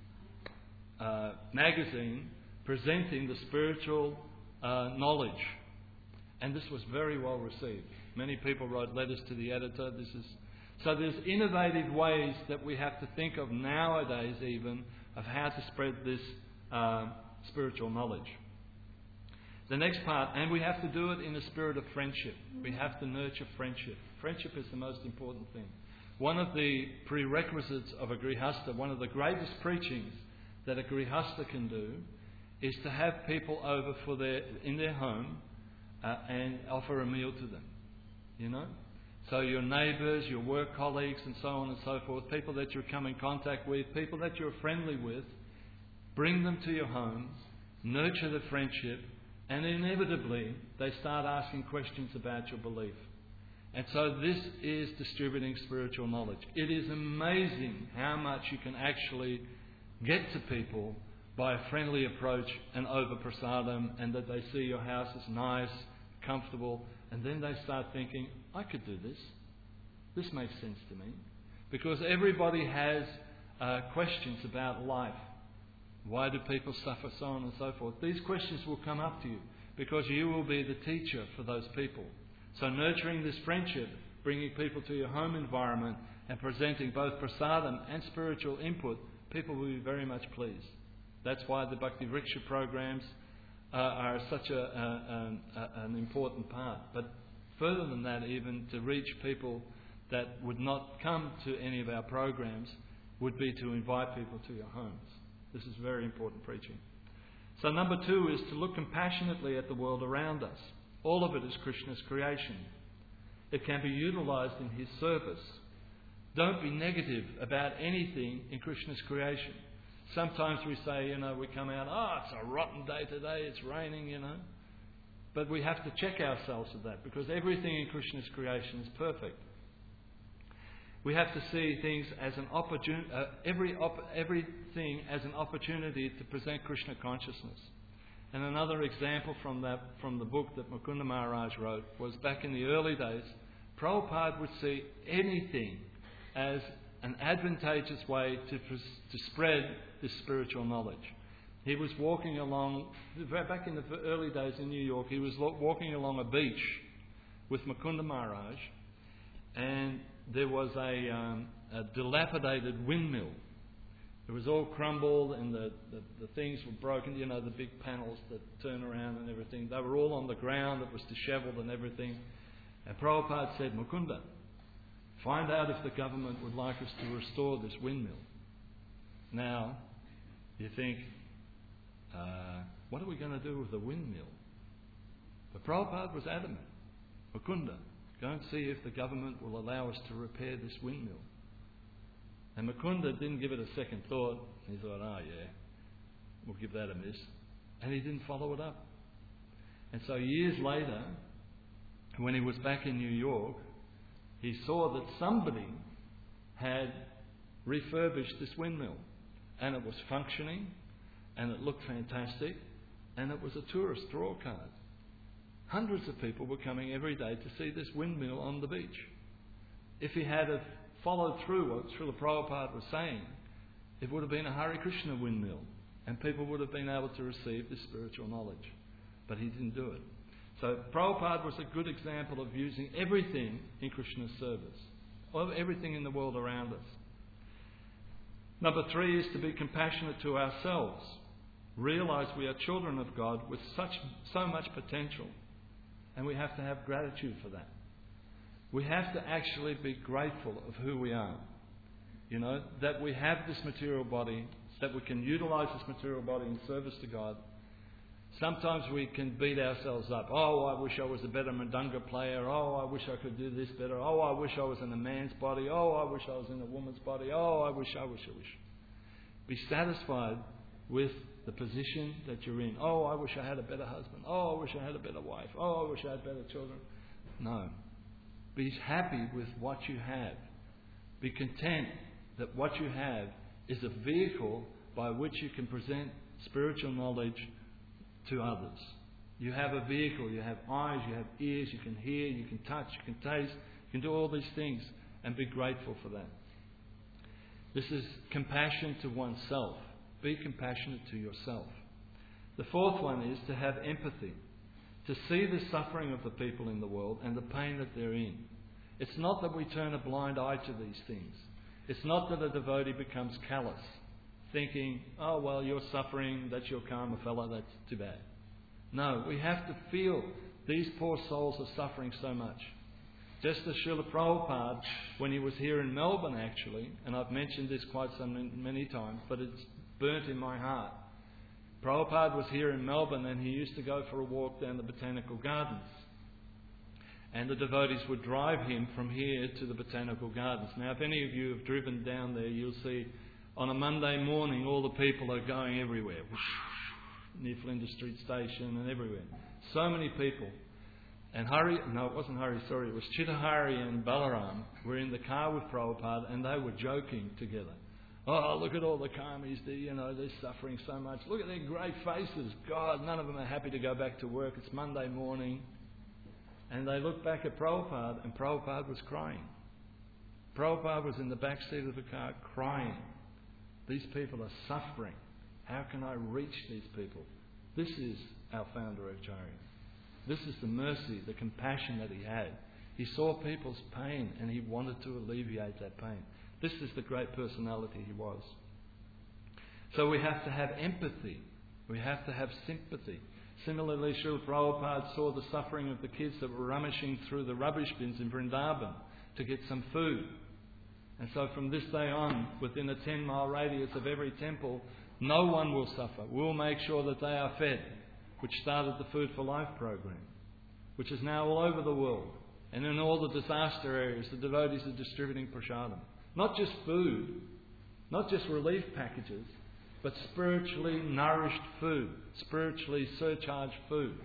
uh, magazine presenting the spiritual uh, knowledge. And this was very well received. Many people wrote letters to the editor. This is so there's innovative ways that we have to think of nowadays even of how to spread this uh, spiritual knowledge. The next part, and we have to do it in a spirit of friendship. We have to nurture friendship. Friendship is the most important thing. One of the prerequisites of a Grihastha, one of the greatest preachings that a Grihastha can do, is to have people over for their in their home uh, and offer a meal to them. You know? So your neighbours, your work colleagues and so on and so forth, people that you come in contact with, people that you're friendly with, bring them to your home, nurture the friendship, and inevitably they start asking questions about your belief. And so this is distributing spiritual knowledge. It is amazing how much you can actually get to people by a friendly approach and over prasadam, and that they see your house is nice, comfortable, and then they start thinking, I could do this. This makes sense to me. Because everybody has uh, questions about life. Why do people suffer, so on and so forth. These questions will come up to you because you will be the teacher for those people. So nurturing this friendship, bringing people to your home environment and presenting both prasadam and spiritual input, people will be very much pleased. That's why the Bhakti Vriksha programs uh, are such a, a, a, an important part. But further than that, even to reach people that would not come to any of our programs would be to invite people to your homes. This is very important preaching. So number two is to look compassionately at the world around us. All of it is Krishna's creation. It can be utilised in His service. Don't be negative about anything in Krishna's creation. Sometimes we say, you know, we come out, oh, it's a rotten day today, it's raining, you know. But we have to check ourselves at that because everything in Krishna's creation is perfect. We have to see things as an opportunity, uh, every op- everything as an opportunity to present Krishna consciousness. And another example from that, from the book that Mukunda Maharaj wrote, was back in the early days, Prabhupada would see anything as an advantageous way to to spread this spiritual knowledge. He was walking along, back in the early days in New York, he was walking along a beach with Mukunda Maharaj, and there was a, um, a dilapidated windmill. It was all crumbled and the, the, the things were broken, you know, the big panels that turn around and everything. They were all on the ground, it was dishevelled and everything. And Prabhupada said, Mukunda, find out if the government would like us to restore this windmill. Now, you think, uh, what are we going to do with the windmill? But Prabhupada was adamant. Mukunda, go and see if the government will allow us to repair this windmill. And Mukunda didn't give it a second thought. He thought, oh yeah, we'll give that a miss. And he didn't follow it up. And so years later, when he was back in New York, he saw that somebody had refurbished this windmill. And it was functioning, and it looked fantastic, and it was a tourist draw card. Hundreds of people were coming every day to see this windmill on the beach. If he had have followed through what Srila Prabhupada was saying, it would have been a Hare Krishna windmill, and people would have been able to receive this spiritual knowledge. but he didn't do it. So Prabhupada was a good example of using everything in Krishna's service, of everything in the world around us. Number three is to be compassionate to ourselves. Realize we are children of God with such so much potential, and we have to have gratitude for that. We have to actually be grateful of who we are. You know, that we have this material body, that we can utilize this material body in service to God. Sometimes we can beat ourselves up. Oh, I wish I was a better mridanga player. Oh, I wish I could do this better. Oh, I wish I was in a man's body. Oh, I wish I was in a woman's body. Oh, I wish, I wish, I wish. Be satisfied with the position that you're in. Oh, I wish I had a better husband. Oh, I wish I had a better wife. Oh, I wish I had better children. No. Be happy with what you have. Be content that what you have is a vehicle by which you can present spiritual knowledge to others. You have a vehicle, you have eyes, you have ears, you can hear, you can touch, you can taste, you can do all these things, and be grateful for that. This is compassion to oneself. Be compassionate to yourself. The fourth one is to have empathy, to see the suffering of the people in the world and the pain that they're in. It's not that we turn a blind eye to these things. It's not that a devotee becomes callous, thinking, oh, well, you're suffering, that's your karma fella, that's too bad. No, we have to feel these poor souls are suffering so much. Just as Srila Prabhupada, when he was here in Melbourne actually, and I've mentioned this quite so many times, but it's burnt in my heart. Prabhupada was here in Melbourne and he used to go for a walk down the Botanical Gardens. And the devotees would drive him from here to the Botanical Gardens. Now, if any of you have driven down there, you'll see on a Monday morning all the people are going everywhere. Near Flinders Street Station and everywhere. So many people. And Hari, no, it wasn't Hari, sorry, it was Chittahari and Balaram were in the car with Prabhupada and they were joking together. Oh, look at all the karmis, they, you know, they're suffering so much. Look at their great faces. God, none of them are happy to go back to work. It's Monday morning. And they looked back at Prabhupada and Prabhupada was crying. Prabhupada was in the back seat of the car crying. These people are suffering. How can I reach these people? This is our founder Acharya. This is the mercy, the compassion that he had. He saw people's pain and he wanted to alleviate that pain. This is the great personality he was. So we have to have empathy. We have to have sympathy. Similarly, Srila Prabhupada saw the suffering of the kids that were rummaging through the rubbish bins in Vrindavan to get some food. And so from this day on, within a ten mile radius of every temple, no one will suffer. We'll make sure that they are fed, which started the Food for Life program, which is now all over the world. And in all the disaster areas, the devotees are distributing prasadam. Not just food, not just relief packages, but spiritually nourished food, spiritually surcharged food.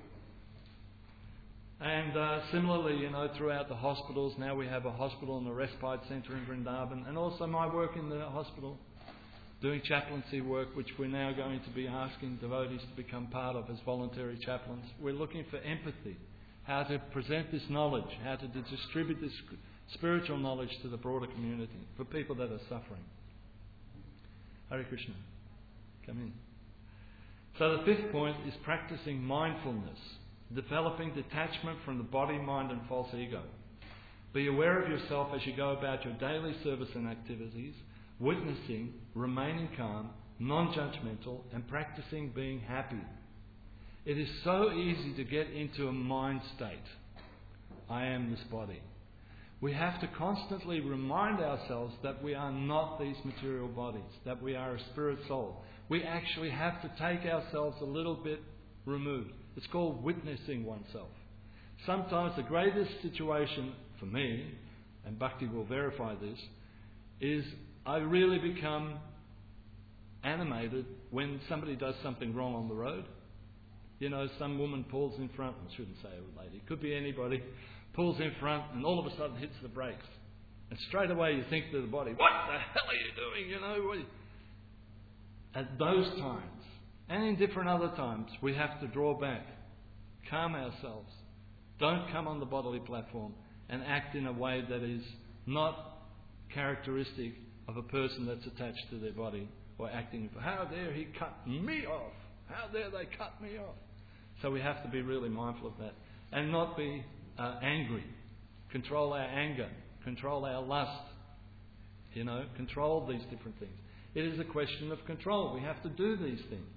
And uh, similarly, you know, throughout the hospitals, now we have a hospital and a respite centre in Vrindavan, and also my work in the hospital, doing chaplaincy work, which we're now going to be asking devotees to become part of as voluntary chaplains. We're looking for empathy, how to present this knowledge, how to distribute this spiritual knowledge to the broader community, for people that are suffering. Hare Krishna. Come in. So the fifth point is practicing mindfulness, developing detachment from the body, mind and false ego. Be aware of yourself as you go about your daily service and activities, witnessing, remaining calm, non-judgmental and practicing being happy. It is so easy to get into a mind state. I am this body. We have to constantly remind ourselves that we are not these material bodies, that we are a spirit soul. We actually have to take ourselves a little bit removed. It's called witnessing oneself. Sometimes the greatest situation for me, and Bhakti will verify this, is I really become animated when somebody does something wrong on the road. You know, some woman pulls in front, I shouldn't say a lady, it could be anybody, pulls in front and all of a sudden hits the brakes. And straight away you think to the body, what the hell are you doing? You know, what are you... At those times, and in different other times, we have to draw back, calm ourselves. Don't come on the bodily platform and act in a way that is not characteristic of a person that's attached to their body or acting. How dare he cut me off? How dare they cut me off? So we have to be really mindful of that. And not be uh, angry. Control our anger. Control our lust. You know, control these different things. It is a question of control. We have to do these things.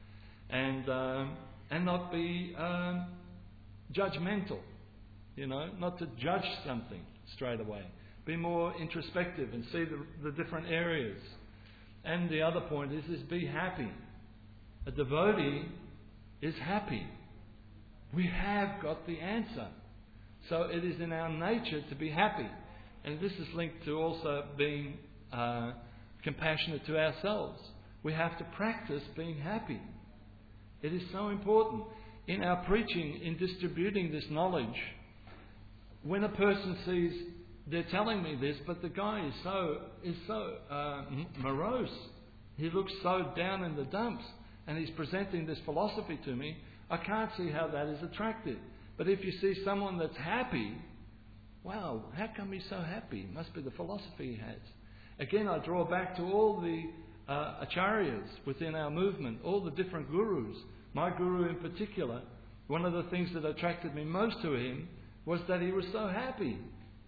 And um, and not be um, judgmental. You know, not to judge something straight away. Be more introspective and see the, the different areas. And the other point is, is be happy. A devotee is happy. We have got the answer. So it is in our nature to be happy. And this is linked to also being uh, compassionate to ourselves. We have to practice being happy. It is so important. In our preaching, in distributing this knowledge, when a person sees, they're telling me this, but the guy is so is so uh, morose. He looks so down in the dumps, and he's presenting this philosophy to me. I can't see how that is attractive. But if you see someone that's happy, wow, how come he's so happy? It must be the philosophy he has. Again, I draw back to all the uh, acharyas within our movement, all the different gurus. My guru in particular, one of the things that attracted me most to him was that he was so happy.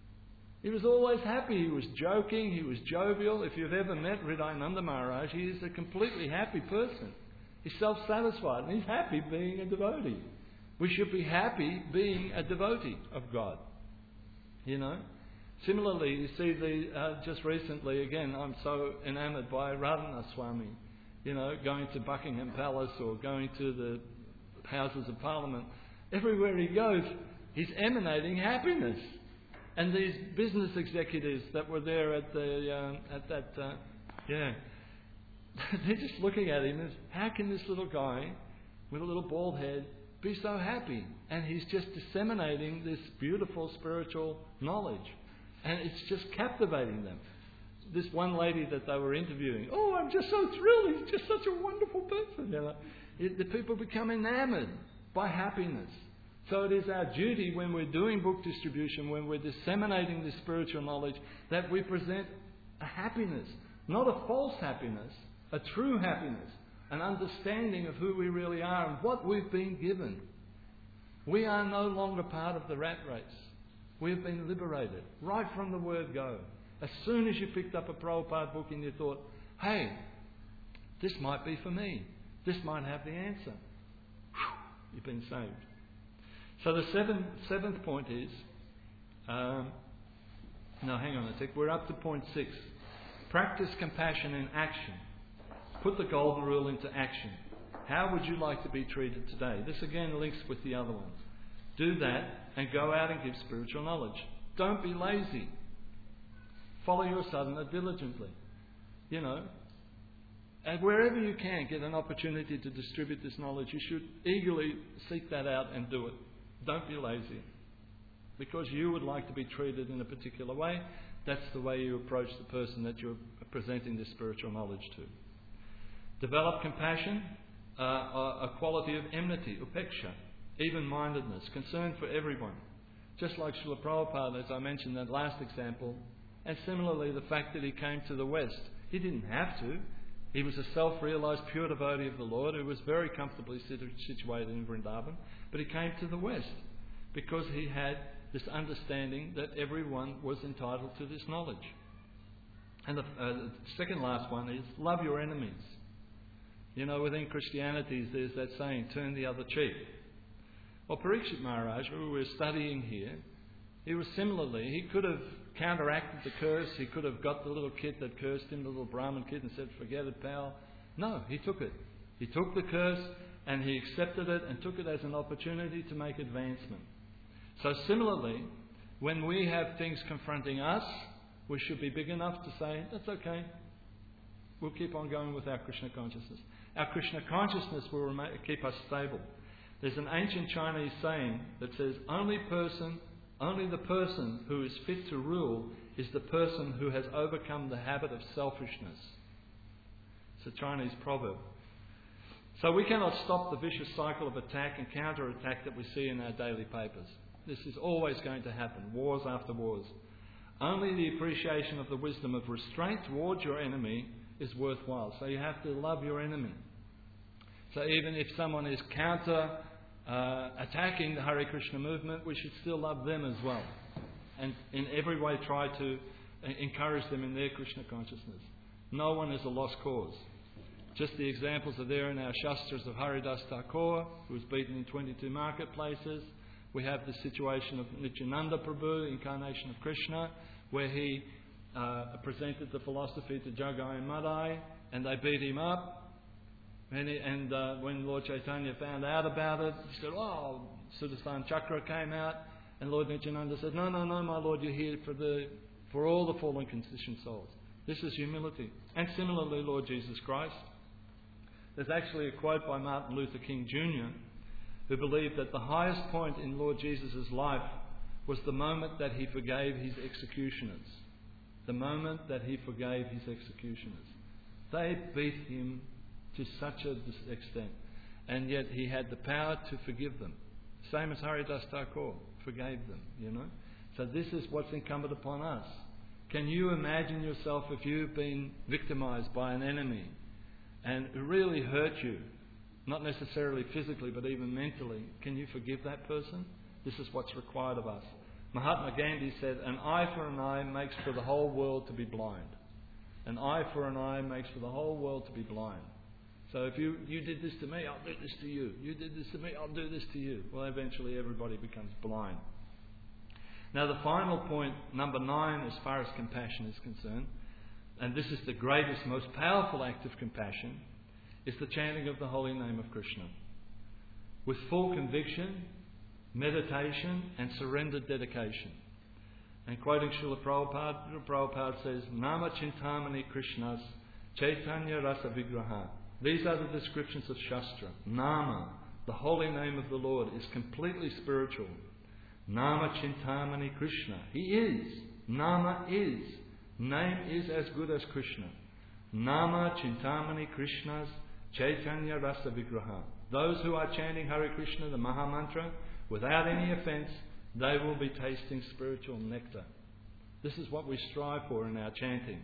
He was always happy. He was joking. He was jovial. If you've ever met Hridayananda Maharaj, he is a completely happy person. He's self-satisfied and he's happy being a devotee. We should be happy being a devotee of God. You know? Similarly, you see, the uh, just recently, again, I'm so enamoured by Radhanath Swami. You know, going to Buckingham Palace or going to the Houses of Parliament. Everywhere he goes, he's emanating happiness. And these business executives that were there at the um, at that, uh, yeah, they're just looking at him as, how can this little guy with a little bald head be so happy? And he's just disseminating this beautiful spiritual knowledge. And it's just captivating them. This one lady that they were interviewing, oh, I'm just so thrilled, he's just such a wonderful person. You know, it, the people become enamoured by happiness. So it is our duty when we're doing book distribution, when we're disseminating this spiritual knowledge, that we present a happiness, not a false happiness, a true happiness, an understanding of who we really are and what we've been given. We are no longer part of the rat race. We've been liberated right from the word go. As soon as you picked up a Prabhupada book and you thought, hey, this might be for me. This might have the answer. You've been saved. So the seventh, seventh point is, um, no, hang on a sec, we're up to point six. Practice compassion in action. Put the golden rule into action. How would you like to be treated today? This again links with the other ones. Do that and go out and give spiritual knowledge. Don't be lazy. Follow your sadhana diligently. You know, and wherever you can get an opportunity to distribute this knowledge, you should eagerly seek that out and do it. Don't be lazy. Because you would like to be treated in a particular way, that's the way you approach the person that you're presenting this spiritual knowledge to. Develop compassion, uh, a quality of enmity, upeksha, even-mindedness, concern for everyone. Just like Srila Prabhupada, as I mentioned in that last example, and similarly the fact that he came to the West. He didn't have to. He was a self-realised pure devotee of the Lord who was very comfortably situated in Vrindavan, but he came to the West because he had this understanding that everyone was entitled to this knowledge. And the, uh, the second last one is love your enemies. You know, within Christianity there's that saying, turn the other cheek. Well, Parikshit Maharaj, who we're studying here, he was similarly, he could have counteracted the curse, he could have got the little kid that cursed him, the little Brahmin kid, and said, forget it, pal. No, he took it. He took the curse and he accepted it and took it as an opportunity to make advancement. So similarly, when we have things confronting us, we should be big enough to say, that's okay. We'll keep on going with our Krishna consciousness. Our Krishna consciousness will remain, keep us stable. There's an ancient Chinese saying that says, only person, only the person who is fit to rule is the person who has overcome the habit of selfishness. It's a Chinese proverb. So we cannot stop the vicious cycle of attack and counter-attack that we see in our daily papers. This is always going to happen, wars after wars. Only the appreciation of the wisdom of restraint towards your enemy is worthwhile. So you have to love your enemy. So even if someone is counter uh, attacking the Hare Krishna movement, we should still love them as well. And in every way try to encourage them in their Krishna consciousness. No one is a lost cause. Just the examples are there in our Shastras of Haridas Thakur, who was beaten in twenty-two marketplaces. We have the situation of Nityananda Prabhu, incarnation of Krishna, where he uh, presented the philosophy to Jagai and Madai, and they beat him up. And, he, and uh, when Lord Chaitanya found out about it, he said, "Oh, Sudarshan Chakra came out." And Lord Nityananda said, "No, no, no, my Lord, you're here for the for all the fallen conditioned souls." This is humility. And similarly, Lord Jesus Christ. There's actually a quote by Martin Luther King Junior, who believed that the highest point in Lord Jesus' life was the moment that he forgave his executioners. The moment that he forgave his executioners. They beat him to such an extent, and yet he had the power to forgive them. Same as Haridas Thakur forgave them, you know. So this is what's incumbent upon us. Can you imagine yourself if you've been victimized by an enemy and it really hurt you, not necessarily physically but even mentally? Can you forgive that person? This is what's required of us. Mahatma Gandhi said, "An eye for an eye makes for the whole world to be blind." An eye for an eye makes for the whole world to be blind. So if you, you did this to me, I'll do this to you. You did this to me, I'll do this to you. Well, eventually everybody becomes blind. Now the final point, number nine, as far as compassion is concerned, and this is the greatest, most powerful act of compassion, is the chanting of the holy name of Krishna. With full conviction, meditation and surrendered dedication. And quoting Srila Prabhupada, Prabhupada says, "Nama Chintamani Krishnas Chaitanya Rasa Vigraha." These are the descriptions of Shastra. Nama, the holy name of the Lord, is completely spiritual. Nama Chintamani Krishna. He is. Nama is. Name is as good as Krishna. Nama Chintamani Krishnas Chaitanya Rasa Vigraha. Those who are chanting Hare Krishna, the Maha Mantra, without any offence, they will be tasting spiritual nectar. This is what we strive for in our chanting.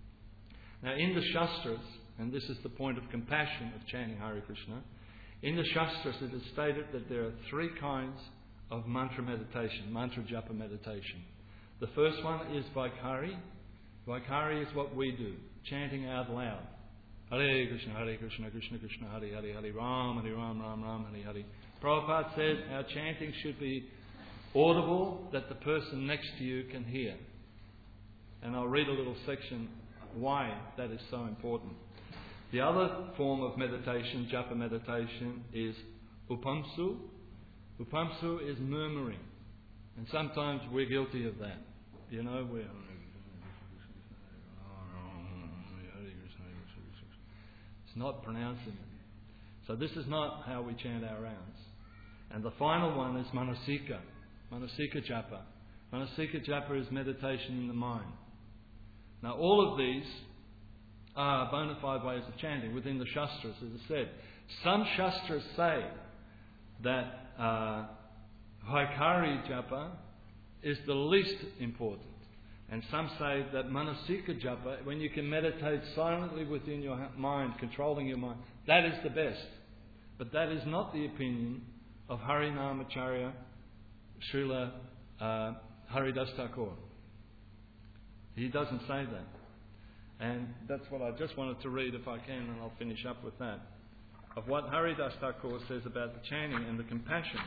Now in the Shastras, and this is the point of compassion of chanting Hare Krishna, in the Shastras it is stated that there are three kinds of mantra meditation, mantra japa meditation. The first one is Vaikari. Vaikari is what we do, chanting out loud. Hare Krishna, Hare Krishna, Krishna Krishna, Hare Hare, Hare Ram, Hare Ram, Ram Ram, Hare Hare. Prabhupada said our chanting should be audible that the person next to you can hear. And I'll read a little section why that is so important. The other form of meditation, japa meditation, is upamsu. Upamsu is murmuring. And sometimes we're guilty of that. You know, we're... It's not pronouncing it. So this is not how we chant our rounds. And the final one is manasika. Manasika japa. Manasika japa is meditation in the mind. Now all of these are bona fide ways of chanting within the Shastras, as I said. Some Shastras say that uh, Vaikari japa is the least important. And some say that Manasika japa, when you can meditate silently within your mind, controlling your mind, that is the best. But that is not the opinion of Harinamacharya Srila uh, Haridas Thakur. He doesn't say that. And that's what I just wanted to read, if I can, and I'll finish up with that, of what Haridas Thakur says about the chanting and the compassion.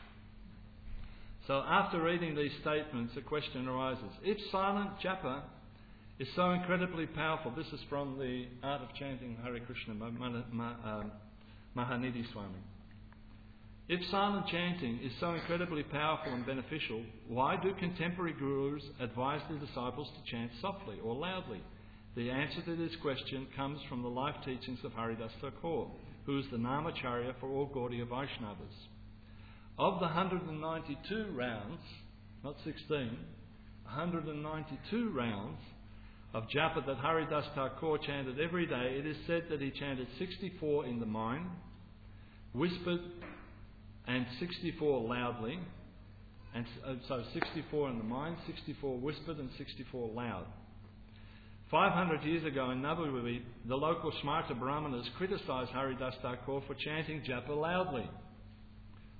So after reading these statements, a question arises. If silent japa is so incredibly powerful, this is from the Art of Chanting Hare Krishna by Mahanidhi Swami. If silent chanting is so incredibly powerful and beneficial, why do contemporary gurus advise their disciples to chant softly or loudly? The answer to this question comes from the life teachings of Haridas Thakur, who is the Namacharya for all Gaudiya Vaishnavas. Of the one hundred ninety-two rounds, not sixteen, one hundred ninety-two rounds of japa that Haridas Thakur chanted every day, it is said that he chanted sixty-four in the mind, whispered, and sixty-four loudly, and uh, so sixty-four in the mind, sixty-four whispered, and sixty-four loud. five hundred years ago in Navadvip, the local Smarta Brahmanas criticised Haridas Thakur for chanting japa loudly.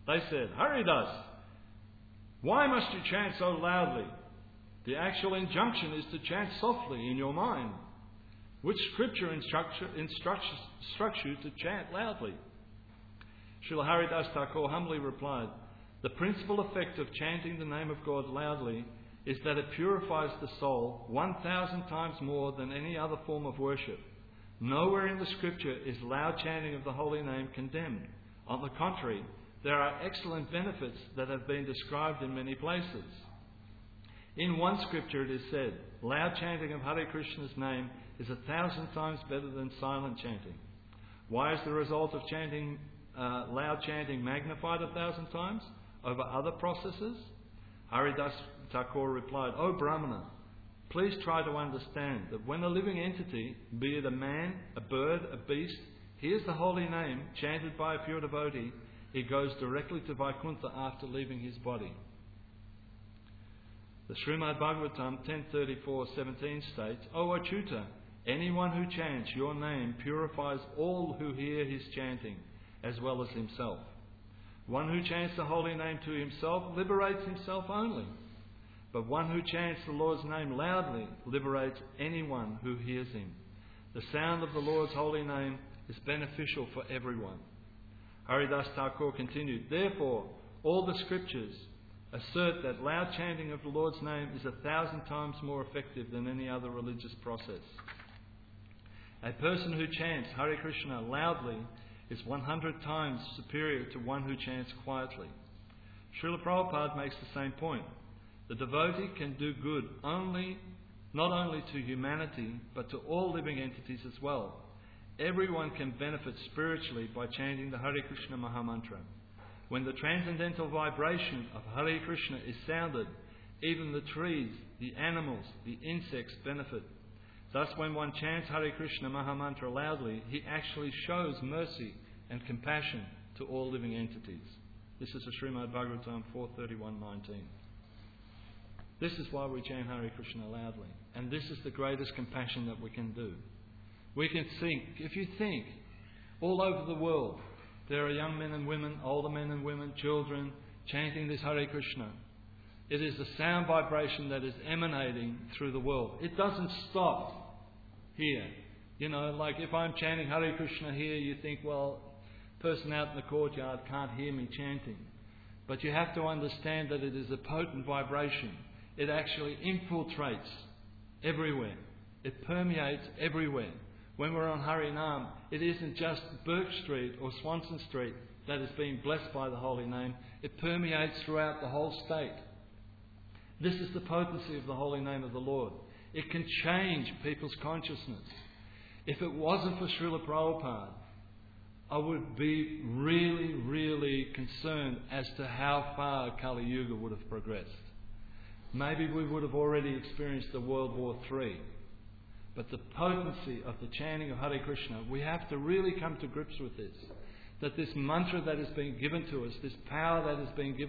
They said, Haridas, why must you chant so loudly? The actual injunction is to chant softly in your mind. Which scripture instructs, instructs, instructs you to chant loudly? Srila Haridas Thakur humbly replied, the principal effect of chanting the name of God loudly is that it purifies the soul one thousand times more than any other form of worship. Nowhere in the scripture is loud chanting of the holy name condemned. On the contrary, there are excellent benefits that have been described in many places. In one scripture it is said, loud chanting of Hare Krishna's name is a thousand times better than silent chanting. Why is the result of chanting, uh, loud chanting magnified a thousand times over other processes? Haridas Thakur replied, O Brahmana, please try to understand that when a living entity, be it a man, a bird, a beast, hears the holy name chanted by a pure devotee, he goes directly to Vaikuntha after leaving his body. The Srimad Bhagavatam ten thirty-four seventeen states, O Achyuta, anyone who chants your name purifies all who hear his chanting, as well as himself. One who chants the holy name to himself liberates himself only. But one who chants the Lord's name loudly liberates anyone who hears him. The sound of the Lord's holy name is beneficial for everyone. Haridas Thakur continued, therefore, all the scriptures assert that loud chanting of the Lord's name is a thousand times more effective than any other religious process. A person who chants Hare Krishna loudly is one hundred times superior to one who chants quietly. Srila Prabhupada makes the same point. The devotee can do good only, not only to humanity, but to all living entities as well. Everyone can benefit spiritually by chanting the Hare Krishna Mahamantra. When the transcendental vibration of Hare Krishna is sounded, even the trees, the animals, the insects benefit. Thus, when one chants Hare Krishna Mahamantra loudly, he actually shows mercy and compassion to all living entities. This is a Srimad Bhagavatam four thirty-one nineteen. This is why we chant Hare Krishna loudly. And this is the greatest compassion that we can do. We can think, if you think, all over the world, there are young men and women, older men and women, children, chanting this Hare Krishna. It is a sound vibration that is emanating through the world. It doesn't stop here. You know, like if I'm chanting Hare Krishna here, you think, well, person out in the courtyard can't hear me chanting. But you have to understand that it is a potent vibration. It actually infiltrates everywhere. It permeates everywhere. When we're on Harinam, it isn't just Burke Street or Swanson Street that is being blessed by the holy name. It permeates throughout the whole state. This is the potency of the holy name of the Lord. It can change people's consciousness. If it wasn't for Srila Prabhupada, I would be really, really concerned as to how far Kali Yuga would have progressed. Maybe we would have already experienced the World War Three. But the potency of the chanting of Hare Krishna, we have to really come to grips with this. That this mantra that is being given to us, this power that is being given